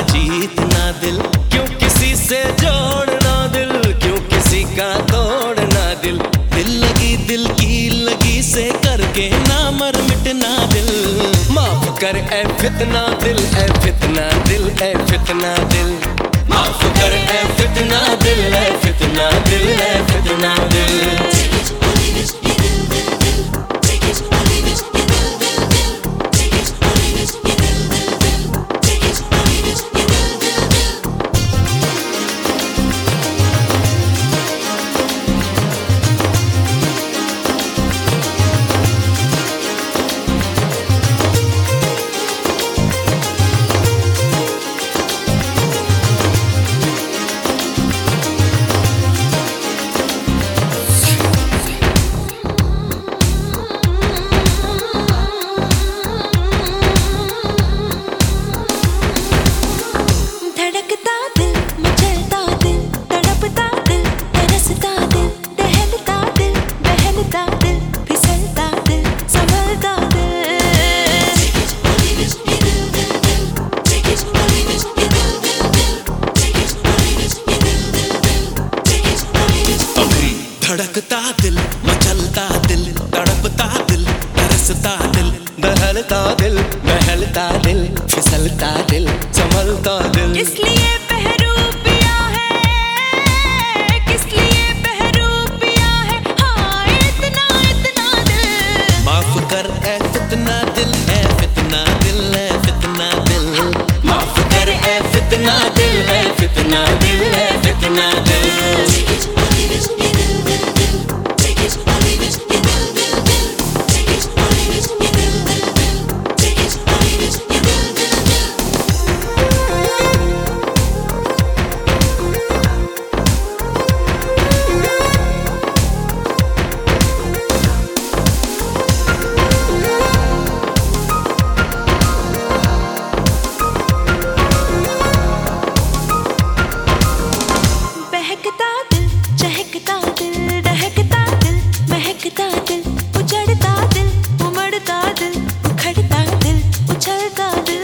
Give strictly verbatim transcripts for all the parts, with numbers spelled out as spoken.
जीतना दिल, क्यों किसी से जोड़ना दिल, क्यों किसी का तोड़ना दिल। दिल लगी दिल की लगी से करके ना मर मिटना दिल। माफ कर ए फितना दिल, ए फितना दिल, ए फितना दिल। माफ कर ए फितना दिल, ए फितना दिल, ए फितना दिल। धड़कता दिल, मचलता दिल, तड़पता दिल, तरसता दिल, बहलता दिल, बहलता दिल, फिसलता दिल, संभलता दिल। किस लिए पहरू पिया है, किस लिए पहरू पिया है, हाँ इतना इतना दिल। माफ कर ए फितना दिल, ए फितना दिल, ए फितना दिल। माफ कर ए फितना दिल, ए फितना दिल, ए फितना दिल। बहकता दिल, चहकता दिल, दहकता दिल, महकता दिल, उजड़ता दिल, उमड़ता दिल, उखड़ता दिल, उछलता दिल।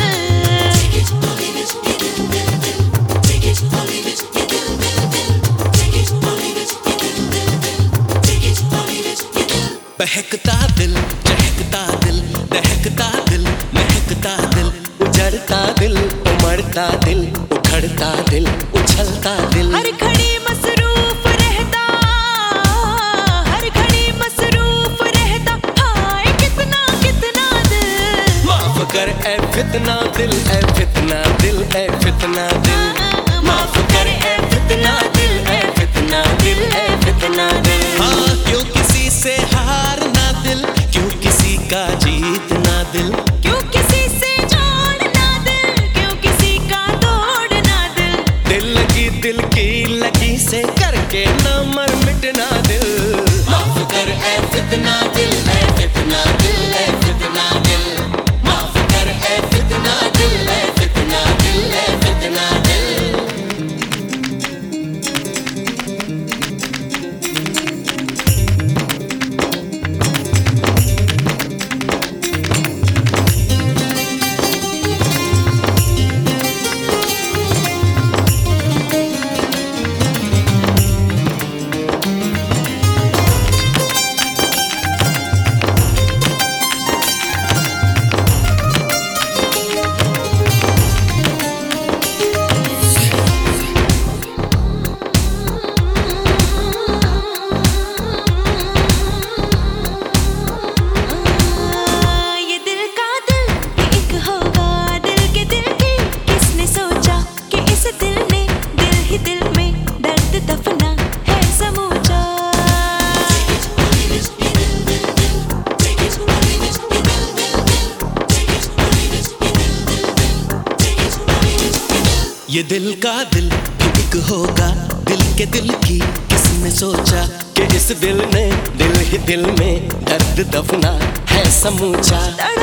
बहकता दिल, चहकता दिल, दहकता दिल, महकता दिल, उजड़ता दिल, उमड़ता दिल, उखड़ता दिल, उछलता दिल। हर घड़ी मसरूफ रहता, हर घड़ी मसरूफ रहता, हाय कितना कितना दिल। माफ कर ए फितना दिल, ए फितना दिल, ए फितना दिल। माफ कर ए फितना दिल, ए फितना दिल, ए फितना दिल। हाँ क्यों किसी से हारना दिल, क्यों किसी का जीतना दिल, क्यों किसी से जोड़ना दिल, क्यों किसी का तोड़ना दिल। दिल लगी दिल की लगी से करके न मर मिटना दिल। माफ कर ए फितना दिल, ए फितना दिल, ए फितना दिल। माफ कर ए फितना दिल, ए फितना दिल, ए फितना दिल। ये दिल का दिल भी एक होगा, दिल के दिल की किसने सोचा कि इस दिल ने दिल ही दिल में दर्द दफना है समूचा।